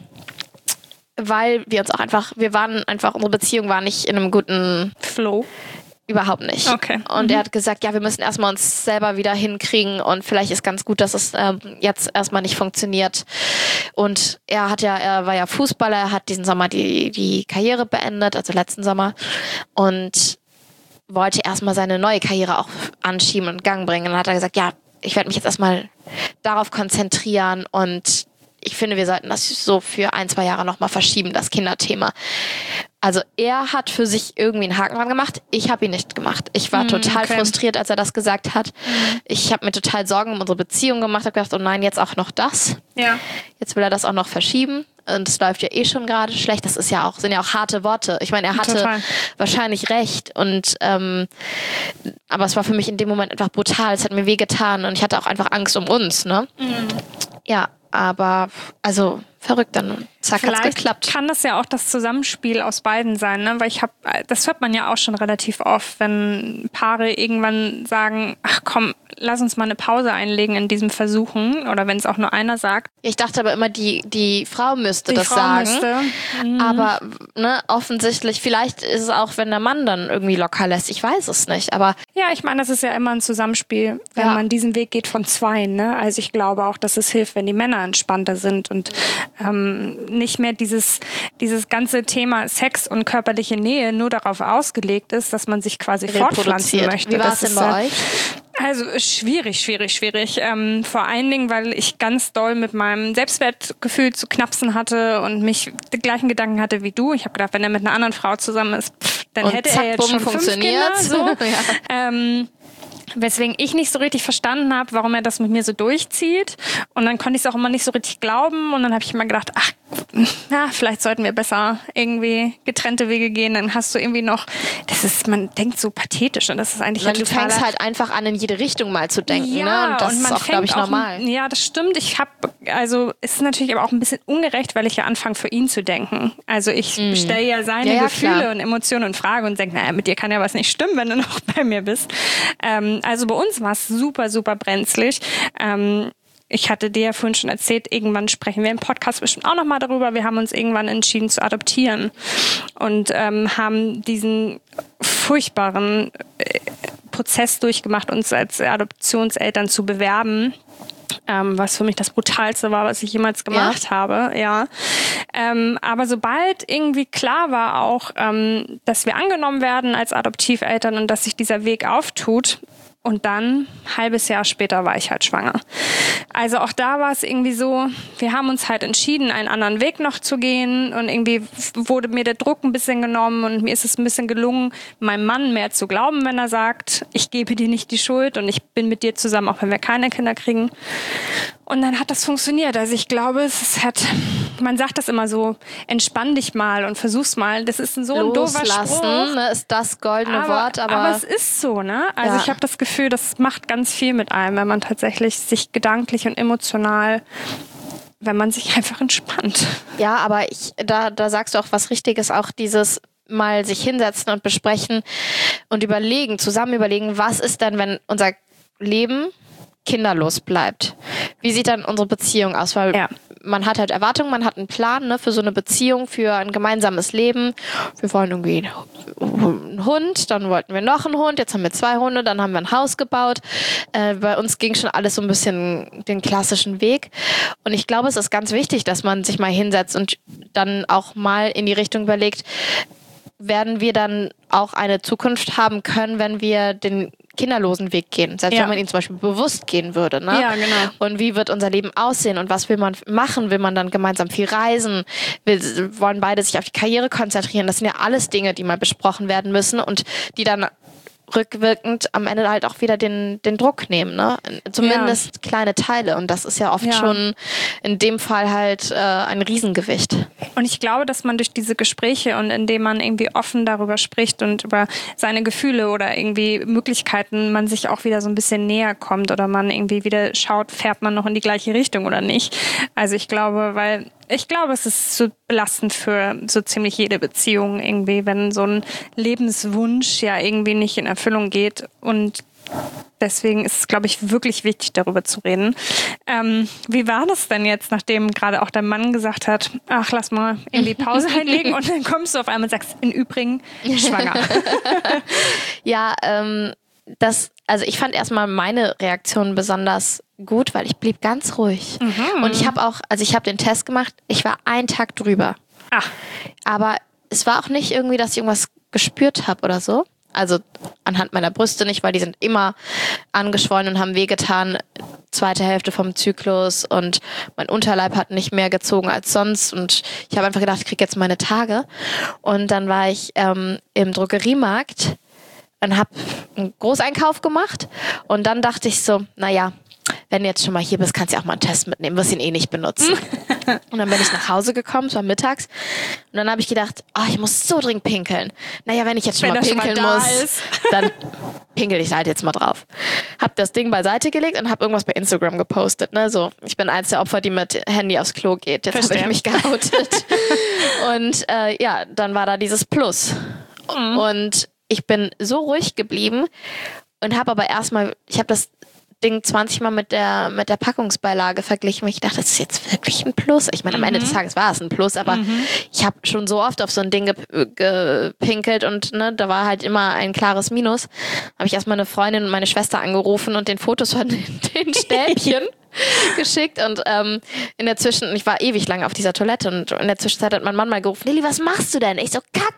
[SPEAKER 2] weil wir uns auch unsere Beziehung war nicht in einem guten
[SPEAKER 1] Flow.
[SPEAKER 2] Überhaupt nicht. Okay. Und er hat gesagt, ja, wir müssen erstmal uns selber wieder hinkriegen und vielleicht ist ganz gut, dass es jetzt erstmal nicht funktioniert. Und er war ja Fußballer, er hat diesen Sommer die Karriere beendet, also letzten Sommer, und wollte erstmal seine neue Karriere auch anschieben und in Gang bringen. Und dann hat er gesagt, ja, ich werde mich jetzt erstmal darauf konzentrieren und ich finde, wir sollten das so für 1-2 Jahre nochmal verschieben, das Kinderthema. Also er hat für sich irgendwie einen Haken dran gemacht. Ich habe ihn nicht gemacht. Ich war total frustriert, als er das gesagt hat. Ich habe mir total Sorgen um unsere Beziehung gemacht. Ich habe gedacht, oh nein, jetzt auch noch das. Ja. Jetzt will er das auch noch verschieben. Und es läuft ja eh schon gerade schlecht. Das sind ja auch harte Worte. Ich meine, er hatte wahrscheinlich recht. Und aber es war für mich in dem Moment einfach brutal. Es hat mir wehgetan und ich hatte auch einfach Angst um uns. Ne? Ja, aber also verrückt dann. Zack, hat's geklappt.
[SPEAKER 1] Kann das ja auch das Zusammenspiel aus beiden sein, ne? Weil das hört man ja auch schon relativ oft, wenn Paare irgendwann sagen, ach komm, lass uns mal eine Pause einlegen in diesem Versuchen, oder wenn es auch nur einer sagt.
[SPEAKER 2] Ich dachte aber immer, die Frau müsste das sagen. Aber ne, offensichtlich, vielleicht ist es auch, wenn der Mann dann irgendwie locker lässt. Ich weiß es nicht, aber...
[SPEAKER 1] Ja, ich meine, das ist ja immer ein Zusammenspiel, wenn man diesen Weg geht von 2, ne? Also ich glaube auch, dass es hilft, wenn die Männer entspannter sind und nicht mehr dieses ganze Thema Sex und körperliche Nähe nur darauf ausgelegt ist, dass man sich quasi fortpflanzen möchte.
[SPEAKER 2] Wie war es denn bei euch?
[SPEAKER 1] Also schwierig. Vor allen Dingen, weil ich ganz doll mit meinem Selbstwertgefühl zu knapsen hatte und mich die gleichen Gedanken hatte wie du. Ich habe gedacht, wenn er mit einer anderen Frau zusammen ist, dann und hätte er jetzt schon 5 Kinder. So. Weswegen ich nicht so richtig verstanden habe, warum er das mit mir so durchzieht. Und dann konnte ich es auch immer nicht so richtig glauben. Und dann habe ich immer gedacht, ach vielleicht sollten wir besser irgendwie getrennte Wege gehen, dann hast du irgendwie noch, man denkt so pathetisch und das ist eigentlich
[SPEAKER 2] du fängst halt einfach an, in jede Richtung mal zu denken, ne? Und das ist auch, glaube ich, normal.
[SPEAKER 1] Ja, das stimmt. Es ist natürlich aber auch ein bisschen ungerecht, weil ich ja anfange, für ihn zu denken. Also ich stelle ja seine Gefühle und Emotionen in Frage und denke, mit dir kann ja was nicht stimmen, wenn du noch bei mir bist. Also bei uns war es super, super brenzlig. Ich hatte dir ja vorhin schon erzählt, irgendwann sprechen wir im Podcast bestimmt auch nochmal darüber. Wir haben uns irgendwann entschieden zu adoptieren und haben diesen furchtbaren Prozess durchgemacht, uns als Adoptionseltern zu bewerben. Was für mich das Brutalste war, was ich jemals gemacht habe. Ja. Aber sobald irgendwie klar war auch, dass wir angenommen werden als Adoptiveltern und dass sich dieser Weg auftut, und dann, ein halbes Jahr später, war ich halt schwanger. Also auch da war es irgendwie so, wir haben uns halt entschieden, einen anderen Weg noch zu gehen. Und irgendwie wurde mir der Druck ein bisschen genommen und mir ist es ein bisschen gelungen, meinem Mann mehr zu glauben, wenn er sagt, ich gebe dir nicht die Schuld und ich bin mit dir zusammen, auch wenn wir keine Kinder kriegen. Und dann hat das funktioniert. Also ich glaube, man sagt das immer so, entspann dich mal und versuch's mal. Das ist so ein doofer Spruch.
[SPEAKER 2] Ne, ist das goldene Wort.
[SPEAKER 1] Aber es ist so, ne? Also ich habe das Gefühl, das macht ganz viel mit einem, wenn man tatsächlich sich gedanklich und emotional, wenn man sich einfach entspannt.
[SPEAKER 2] Ja, aber da sagst du auch was Richtiges, auch dieses mal sich hinsetzen und besprechen und zusammen überlegen, was ist denn, wenn unser Leben kinderlos bleibt? Wie sieht dann unsere Beziehung aus? Weil man hat halt Erwartungen, man hat einen Plan, ne, für so eine Beziehung, für ein gemeinsames Leben. Wir wollen irgendwie einen Hund, dann wollten wir noch einen Hund, jetzt haben wir 2 Hunde, dann haben wir ein Haus gebaut. Bei uns ging schon alles so ein bisschen den klassischen Weg. Und ich glaube, es ist ganz wichtig, dass man sich mal hinsetzt und dann auch mal in die Richtung überlegt, werden wir dann auch eine Zukunft haben können, wenn wir den kinderlosen Weg gehen. Selbst wenn man ihn zum Beispiel bewusst gehen würde. Ne?
[SPEAKER 1] Ja, genau.
[SPEAKER 2] Und wie wird unser Leben aussehen und was will man machen? Will man dann gemeinsam viel reisen? Wollen beide sich auf die Karriere konzentrieren? Das sind ja alles Dinge, die mal besprochen werden müssen und die dann rückwirkend am Ende halt auch wieder den Druck nehmen, ne? Zumindest kleine Teile. Und das ist ja oft schon in dem Fall halt ein Riesengewicht.
[SPEAKER 1] Und ich glaube, dass man durch diese Gespräche und indem man irgendwie offen darüber spricht und über seine Gefühle oder irgendwie Möglichkeiten, man sich auch wieder so ein bisschen näher kommt oder man irgendwie wieder schaut, fährt man noch in die gleiche Richtung oder nicht. Also ich glaube, es ist so belastend für so ziemlich jede Beziehung irgendwie, wenn so ein Lebenswunsch ja irgendwie nicht in Erfüllung geht. Und deswegen ist es, glaube ich, wirklich wichtig, darüber zu reden. Wie war das denn jetzt, nachdem gerade auch dein Mann gesagt hat, ach, lass mal irgendwie Pause einlegen und dann kommst du auf einmal und sagst, im Übrigen, schwanger.
[SPEAKER 2] Ja, also ich fand erstmal meine Reaktion besonders gut, weil ich blieb ganz ruhig. Mhm. Und ich habe den Test gemacht, ich war einen Tag drüber.
[SPEAKER 1] Ach.
[SPEAKER 2] Aber es war auch nicht irgendwie, dass ich irgendwas gespürt habe oder so. Also anhand meiner Brüste nicht, weil die sind immer angeschwollen und haben wehgetan. 2. Hälfte vom Zyklus und mein Unterleib hat nicht mehr gezogen als sonst. Und ich habe einfach gedacht, ich kriege jetzt meine Tage. Und dann war ich im Drogeriemarkt und habe einen Großeinkauf gemacht. Und dann dachte ich so, naja, wenn du jetzt schon mal hier bist, kannst du auch mal einen Test mitnehmen, wirst ihn eh nicht benutzen. Und dann bin ich nach Hause gekommen, es war mittags. Und dann habe ich gedacht, ich muss so dringend pinkeln. Naja, wenn ich jetzt schon mal pinkeln muss, dann pinkel ich halt jetzt mal drauf. Hab das Ding beiseite gelegt und habe irgendwas bei Instagram gepostet. Ne? So, ich bin eins der Opfer, die mit Handy aufs Klo geht. Jetzt habe ich mich geoutet. Und dann war da dieses Plus. Mhm. Und ich bin so ruhig geblieben und habe aber ich habe das Ding 20 Mal mit der Packungsbeilage verglichen, weil ich dachte, das ist jetzt wirklich ein Plus. Ich meine, am Ende des Tages war es ein Plus, aber ich habe schon so oft auf so ein Ding gepinkelt und ne, da war halt immer ein klares Minus. Habe ich erstmal eine Freundin und meine Schwester angerufen und den Fotos von den Stäbchen geschickt und ich war ewig lang auf dieser Toilette und in der Zwischenzeit hat mein Mann mal gerufen, Lilly, was machst du denn? Ich so, kacken!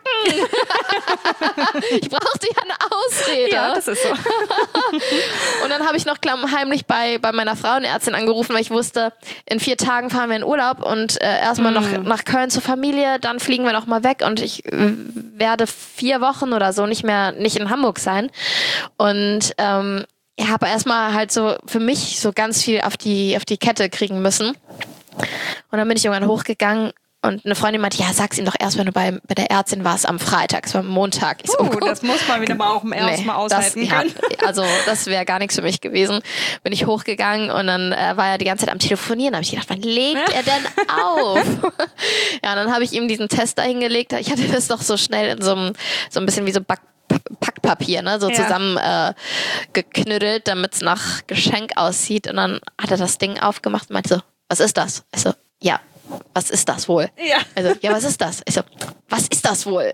[SPEAKER 2] Ich brauchte ja eine Ausrede.
[SPEAKER 1] Ja, das ist so.
[SPEAKER 2] Und dann habe ich noch heimlich bei meiner Frauenärztin angerufen, weil ich wusste, in 4 Tagen fahren wir in Urlaub und erstmal noch nach Köln zur Familie, dann fliegen wir noch mal weg und ich werde 4 Wochen oder so nicht in Hamburg sein. Und ich habe erstmal halt so für mich so ganz viel auf die Kette kriegen müssen. Und dann bin ich irgendwann hochgegangen Und eine Freundin meinte, ja, sag's ihm doch erst, wenn du bei der Ärztin warst am Freitag. Es war Montag. Ich so,
[SPEAKER 1] das muss man wieder mal auch im ersten Mal aushalten können.
[SPEAKER 2] Ja, also das wäre gar nichts für mich gewesen. Bin ich hochgegangen und dann war er die ganze Zeit am Telefonieren. Da habe ich gedacht, wann legt er denn auf? Ja, und dann habe ich ihm diesen Test da hingelegt. Ich hatte das doch so schnell in so ein bisschen wie so Packpapier, ne, so zusammen geknüttelt, damit es nach Geschenk aussieht. Und dann hat er das Ding aufgemacht und meinte so, was ist das? Ich so, ja. Was ist das wohl? Ja. Also, ja, was ist das? Ich so, was ist das wohl?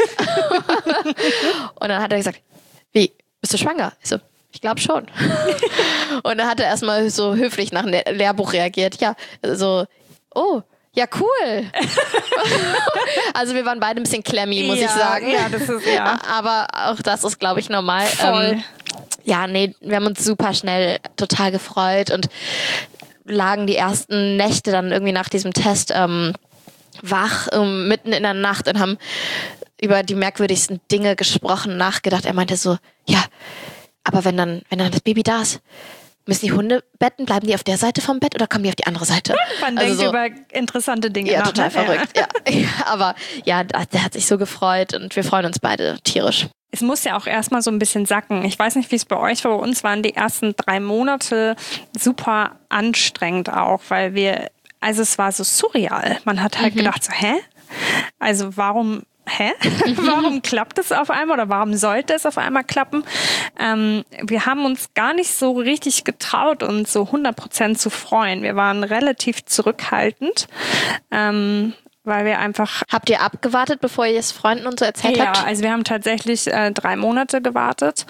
[SPEAKER 2] Und dann hat er gesagt, wie, bist du schwanger? Ich so, ich glaube schon. Und dann hat er erstmal so höflich nach einem Lehrbuch reagiert. Ja, so, oh, ja, cool. Also wir waren beide ein bisschen clammy, muss ich sagen.
[SPEAKER 1] Ja, das ist,
[SPEAKER 2] aber auch das ist, glaube ich, normal.
[SPEAKER 1] Voll.
[SPEAKER 2] Wir haben uns super schnell total gefreut und lagen die ersten Nächte dann irgendwie nach diesem Test wach, mitten in der Nacht und haben über die merkwürdigsten Dinge gesprochen, nachgedacht. Er meinte so, ja, aber wenn dann das Baby da ist, müssen die Hundebetten, bleiben die auf der Seite vom Bett oder kommen die auf die andere Seite?
[SPEAKER 1] Man denkt über interessante Dinge
[SPEAKER 2] nach.
[SPEAKER 1] Ja,
[SPEAKER 2] total verrückt. Ja. Aber ja, der hat sich so gefreut und wir freuen uns beide tierisch.
[SPEAKER 1] Es muss ja auch erstmal so ein bisschen sacken. Ich weiß nicht, wie es bei euch war. Bei uns waren die ersten 3 Monate super anstrengend auch, weil es war so surreal. Man hat halt gedacht so, also warum klappt es auf einmal oder warum sollte es auf einmal klappen? Wir haben uns gar nicht so richtig getraut, uns so 100% zu freuen. Wir waren relativ zurückhaltend. Weil wir einfach...
[SPEAKER 2] Habt ihr abgewartet, bevor ihr es Freunden und so erzählt habt?
[SPEAKER 1] Ja, also wir haben tatsächlich 3 Monate gewartet,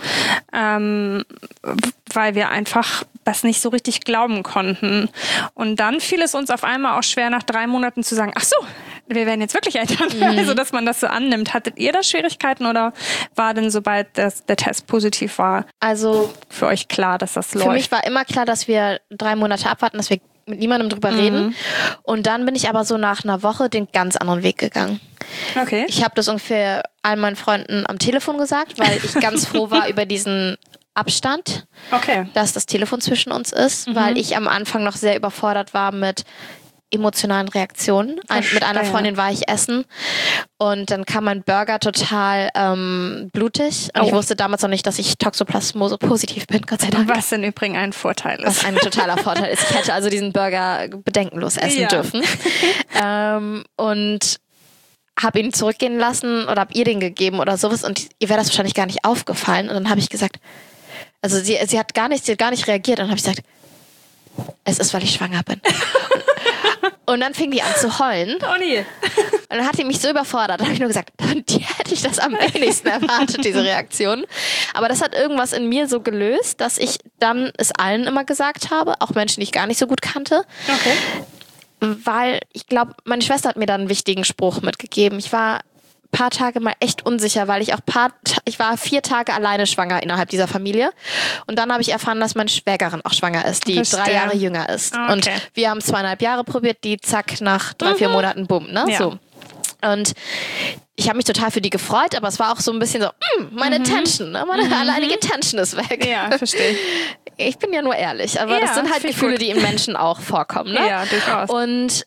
[SPEAKER 1] weil wir einfach das nicht so richtig glauben konnten. Und dann fiel es uns auf einmal auch schwer, nach 3 Monaten zu sagen, ach so, wir werden jetzt wirklich Eltern. Also, dass man das so annimmt. Hattet ihr da Schwierigkeiten oder war denn, sobald der Test positiv war,
[SPEAKER 2] also
[SPEAKER 1] für euch klar, dass das läuft?
[SPEAKER 2] Für mich war immer klar, dass wir 3 Monate abwarten, dass wir mit niemandem drüber reden. Und dann bin ich aber so nach einer Woche den ganz anderen Weg gegangen.
[SPEAKER 1] Okay.
[SPEAKER 2] Ich habe das ungefähr all meinen Freunden am Telefon gesagt, weil ich ganz froh war über diesen Abstand, dass das Telefon zwischen uns ist, weil ich am Anfang noch sehr überfordert war mit emotionalen Reaktionen. Mit einer Freundin war ich essen und dann kam mein Burger total blutig und ich wusste damals noch nicht, dass ich Toxoplasmose positiv bin, Gott sei Dank.
[SPEAKER 1] Was im Übrigen ein Vorteil ist.
[SPEAKER 2] Was ein totaler Vorteil ist. Ich hätte also diesen Burger bedenkenlos essen dürfen. Und habe ihn zurückgehen lassen oder habe ihr den gegeben oder sowas und ihr wäre das wahrscheinlich gar nicht aufgefallen und dann habe ich gesagt, also sie hat gar nicht reagiert und dann habe ich gesagt, es ist, weil ich schwanger bin. Und dann fing die an zu heulen.
[SPEAKER 1] Oh nee.
[SPEAKER 2] Und dann hat die mich so überfordert. Da habe ich nur gesagt, die hätte ich das am wenigsten erwartet, diese Reaktion. Aber das hat irgendwas in mir so gelöst, dass ich dann es allen immer gesagt habe, auch Menschen, die ich gar nicht so gut kannte.
[SPEAKER 1] Okay.
[SPEAKER 2] Weil ich glaube, meine Schwester hat mir dann einen wichtigen Spruch mitgegeben. Ich war ein paar Tage mal echt unsicher, weil ich war 4 Tage alleine schwanger innerhalb dieser Familie. Und dann habe ich erfahren, dass meine Schwägerin auch schwanger ist, die 3 Jahre jünger ist.
[SPEAKER 1] Okay.
[SPEAKER 2] Und wir haben 2,5 Jahre probiert, die zack nach 3-4 Monaten bumm, ne?
[SPEAKER 1] Ja.
[SPEAKER 2] So. Und ich habe mich total für die gefreut, aber es war auch so ein bisschen so, meine Tension, ne? Meine alleinige Tension ist weg.
[SPEAKER 1] Ja, verstehe.
[SPEAKER 2] Ich bin ja nur ehrlich, aber das sind halt Gefühle, die im Menschen auch vorkommen, ne?
[SPEAKER 1] Ja, durchaus.
[SPEAKER 2] Und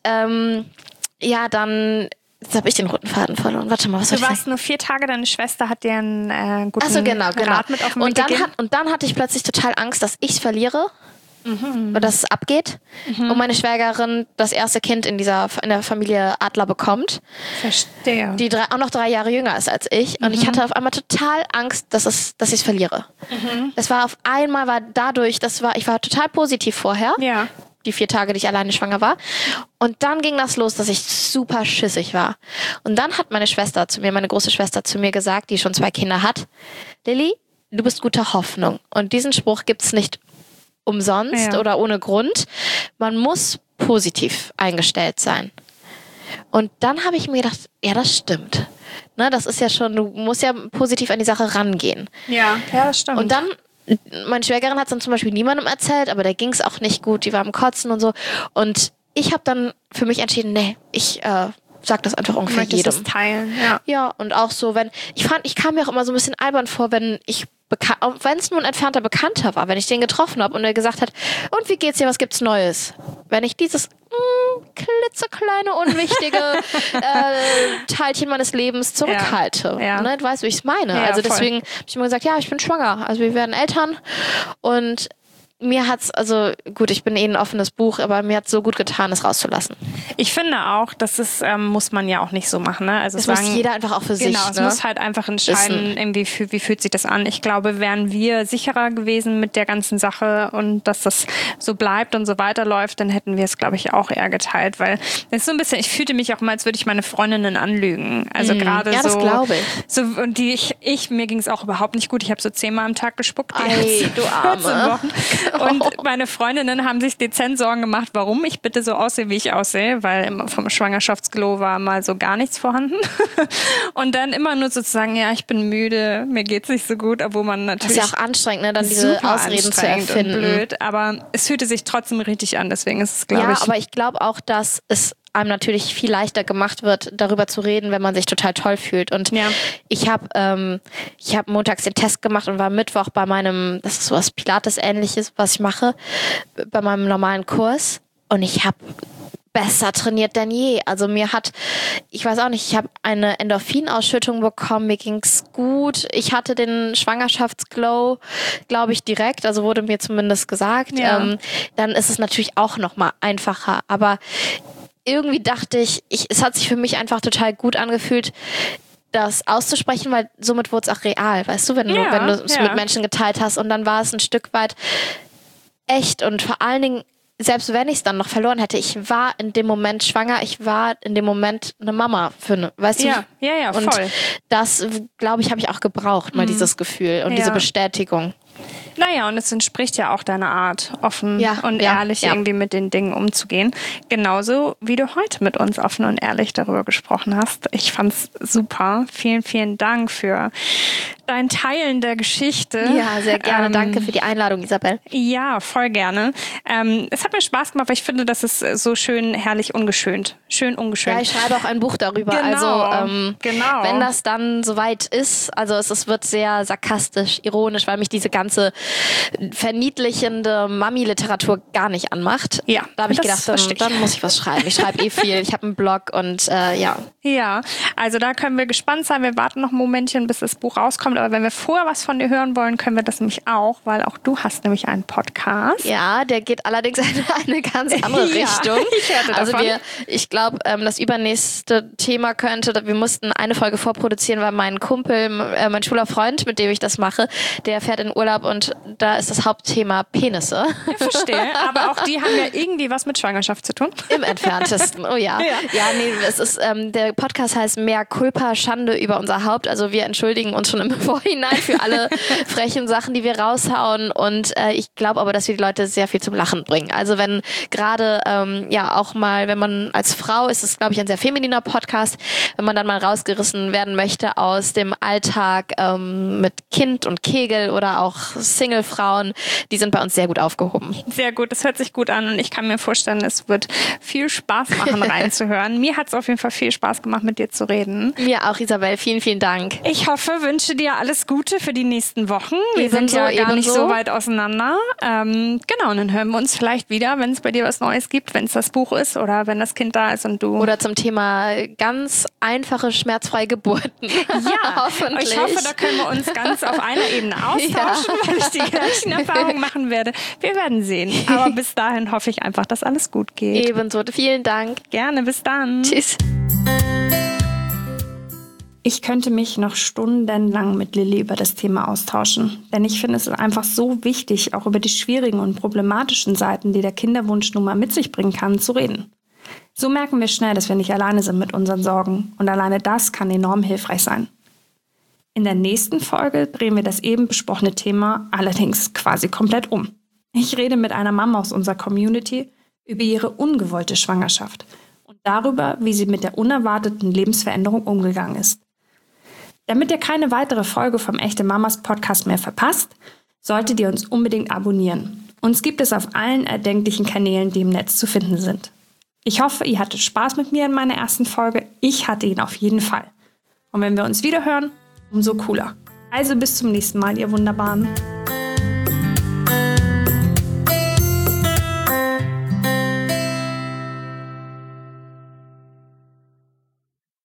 [SPEAKER 2] dann... Jetzt habe ich den roten Faden verloren. Warte mal, was soll ich sagen?
[SPEAKER 1] Du warst nur 4 Tage, deine Schwester hat dir einen guten
[SPEAKER 2] genau.
[SPEAKER 1] Rat mit auf den Weg gegeben.
[SPEAKER 2] Und dann hatte ich plötzlich total Angst, dass ich es verliere und dass es abgeht und meine Schwägerin das erste Kind in der Familie Adler bekommt.
[SPEAKER 1] Verstehe.
[SPEAKER 2] Die auch noch 3 Jahre jünger ist als ich. Und ich hatte auf einmal total Angst, dass ich es verliere. Es war auf einmal, ich war total positiv vorher.
[SPEAKER 1] Ja.
[SPEAKER 2] Die 4 Tage, die ich alleine schwanger war. Und dann ging das los, dass ich super schissig war. Und dann hat meine große Schwester zu mir gesagt, die schon 2 Kinder hat, Lilly, du bist guter Hoffnung. Und diesen Spruch gibt's nicht umsonst oder ohne Grund. Man muss positiv eingestellt sein. Und dann habe ich mir gedacht, ja, das stimmt. Ne, das ist ja schon, du musst ja positiv an die Sache rangehen.
[SPEAKER 1] Ja, das stimmt.
[SPEAKER 2] Und dann meine Schwägerin hat es dann zum Beispiel niemandem erzählt, aber der ging es auch nicht gut, die war am Kotzen und so. Und ich habe dann für mich entschieden, nee, ich sag das einfach ungefähr jedem.
[SPEAKER 1] Das teilen, ja.
[SPEAKER 2] Ja, und auch so, ich kam mir auch immer so ein bisschen albern vor, wenn es nur ein entfernter Bekannter war, wenn ich den getroffen habe und er gesagt hat, und wie geht's dir, was gibt's Neues? Wenn ich dieses klitzekleine, unwichtige Teilchen meines Lebens zurückhalte.
[SPEAKER 1] Ja.
[SPEAKER 2] Ne? Du weißt, wie ich es meine.
[SPEAKER 1] Ja,
[SPEAKER 2] also
[SPEAKER 1] voll.
[SPEAKER 2] deswegen habe ich immer gesagt, ja, ich bin schwanger. Also wir werden Eltern und mir hat's, also gut, ich bin ein offenes Buch, aber mir hat's so gut getan, es rauszulassen.
[SPEAKER 1] Ich finde auch, das ist, muss man ja auch nicht so machen. Ne? Also
[SPEAKER 2] Das muss jeder einfach auch für sich.
[SPEAKER 1] Genau, es muss halt einfach entscheiden, irgendwie, wie fühlt sich das an. Ich glaube, wären wir sicherer gewesen mit der ganzen Sache und dass das so bleibt und so weiterläuft, dann hätten wir es, glaube ich, auch eher geteilt. Weil es ist so ein bisschen, ich fühlte mich auch mal, als würde ich meine Freundinnen anlügen. Also gerade
[SPEAKER 2] ja,
[SPEAKER 1] so.
[SPEAKER 2] das glaube ich.
[SPEAKER 1] So, und mir ging es auch überhaupt nicht gut. Ich habe so 10-mal am Tag gespuckt.
[SPEAKER 2] Ei, du Arme.
[SPEAKER 1] Und meine Freundinnen haben sich dezent Sorgen gemacht, warum ich bitte so aussehe, wie ich aussehe, weil immer vom Schwangerschaftsglow war mal so gar nichts vorhanden. Und dann immer nur sozusagen, ja, ich bin müde, mir geht's nicht so gut, obwohl man natürlich...
[SPEAKER 2] Das ist ja auch anstrengend, ne, dann diese Ausreden zu erfinden.
[SPEAKER 1] Und blöd, aber es fühlte sich trotzdem richtig an, deswegen ist es, glaube ich...
[SPEAKER 2] Ja, aber ich glaube auch, dass es einem natürlich viel leichter gemacht wird, darüber zu reden, wenn man sich total toll fühlt. Und ich habe montags den Test gemacht und war Mittwoch bei meinem, das ist sowas Pilates-ähnliches, was ich mache, bei meinem normalen Kurs. Und ich habe besser trainiert denn je. Also ich weiß auch nicht, ich habe eine Endorphinausschüttung bekommen, mir ging's gut. Ich hatte den Schwangerschaftsglow, glaube ich, direkt, also wurde mir zumindest gesagt.
[SPEAKER 1] Ja.
[SPEAKER 2] Dann ist es natürlich auch nochmal einfacher. Aber irgendwie dachte ich, es hat sich für mich einfach total gut angefühlt, das auszusprechen, weil somit wurde es auch real, weißt du, wenn du es mit Menschen geteilt hast und dann war es ein Stück weit echt und vor allen Dingen, selbst wenn ich es dann noch verloren hätte, ich war in dem Moment schwanger, ich war in dem Moment eine Mama weißt du?
[SPEAKER 1] Ja, voll.
[SPEAKER 2] Und das, glaube ich, habe ich auch gebraucht, mal dieses Gefühl und diese Bestätigung.
[SPEAKER 1] Naja, und es entspricht ja auch deiner Art, offen und ehrlich irgendwie mit den Dingen umzugehen. Genauso wie du heute mit uns offen und ehrlich darüber gesprochen hast. Ich fand's super. Vielen, vielen Dank für dein Teilen der Geschichte.
[SPEAKER 2] Ja, sehr gerne. Danke für die Einladung, Isabel.
[SPEAKER 1] Ja, voll gerne. Es hat mir Spaß gemacht, weil ich finde, das ist so schön herrlich ungeschönt. Schön ungeschönt.
[SPEAKER 2] Ja, ich schreibe auch ein Buch darüber.
[SPEAKER 1] Genau,
[SPEAKER 2] also wenn das dann soweit ist, also es wird sehr sarkastisch, ironisch, weil mich diese ganze verniedlichende Mami-Literatur gar nicht anmacht.
[SPEAKER 1] Ja,
[SPEAKER 2] da habe ich gedacht, dann muss ich was schreiben. Ich schreibe viel, ich habe einen Blog und ja.
[SPEAKER 1] Ja, also da können wir gespannt sein. Wir warten noch ein Momentchen, bis das Buch rauskommt. Aber wenn wir vorher was von dir hören wollen, können wir das nämlich auch, weil auch du hast nämlich einen Podcast.
[SPEAKER 2] Ja, der geht allerdings in eine ganz andere Richtung.
[SPEAKER 1] Ich hörte davon.
[SPEAKER 2] Also ich glaube, das übernächste Thema wir mussten eine Folge vorproduzieren, weil mein Kumpel, mein schwuler Freund, mit dem ich das mache, der fährt in Urlaub und da ist das Hauptthema Penisse.
[SPEAKER 1] Ich verstehe, aber auch die haben ja irgendwie was mit Schwangerschaft zu tun.
[SPEAKER 2] Im Entferntesten, oh ja. Ja, nee, es ist, der Podcast heißt Mehr Culpa, Schande über unser Haupt. Also wir entschuldigen uns schon im Vorhinein für alle frechen Sachen, die wir raushauen und ich glaube aber, dass wir die Leute sehr viel zum Lachen bringen. Also wenn gerade, auch mal, wenn man als Frau, ist es glaube ich ein sehr femininer Podcast, wenn man dann mal rausgerissen werden möchte aus dem Alltag mit Kind und Kegel oder auch Single-Frauen, die sind bei uns sehr gut aufgehoben.
[SPEAKER 1] Sehr gut, das hört sich gut an und ich kann mir vorstellen, es wird viel Spaß machen, reinzuhören. Mir hat es auf jeden Fall viel Spaß gemacht, mit dir zu reden.
[SPEAKER 2] Mir auch, Isabel. Vielen, vielen Dank.
[SPEAKER 1] Ich wünsche dir alles Gute für die nächsten Wochen. Wir sind ja gar nicht so weit auseinander. Genau, und dann hören wir uns vielleicht wieder, wenn es bei dir was Neues gibt, wenn es das Buch ist oder wenn das Kind da ist und du...
[SPEAKER 2] Oder zum Thema ganz einfache, schmerzfreie Geburten.
[SPEAKER 1] Ja, hoffentlich. Ich hoffe, da können wir uns ganz auf einer Ebene austauschen, weil ich die gleichen Erfahrungen machen werde. Wir werden sehen. Aber bis dahin hoffe ich einfach, dass alles gut geht.
[SPEAKER 2] Ebenso. Vielen Dank.
[SPEAKER 1] Gerne. Bis dann.
[SPEAKER 2] Tschüss.
[SPEAKER 1] Ich könnte mich noch stundenlang mit Lilly über das Thema austauschen, denn ich finde es einfach so wichtig, auch über die schwierigen und problematischen Seiten, die der Kinderwunsch nun mal mit sich bringen kann, zu reden. So merken wir schnell, dass wir nicht alleine sind mit unseren Sorgen und alleine das kann enorm hilfreich sein. In der nächsten Folge drehen wir das eben besprochene Thema allerdings quasi komplett um. Ich rede mit einer Mama aus unserer Community über ihre ungewollte Schwangerschaft und darüber, wie sie mit der unerwarteten Lebensveränderung umgegangen ist. Damit ihr keine weitere Folge vom Echte Mamas Podcast mehr verpasst, solltet ihr uns unbedingt abonnieren. Uns gibt es auf allen erdenklichen Kanälen, die im Netz zu finden sind. Ich hoffe, ihr hattet Spaß mit mir in meiner ersten Folge. Ich hatte ihn auf jeden Fall. Und wenn wir uns wieder hören, umso cooler. Also bis zum nächsten Mal, ihr Wunderbaren.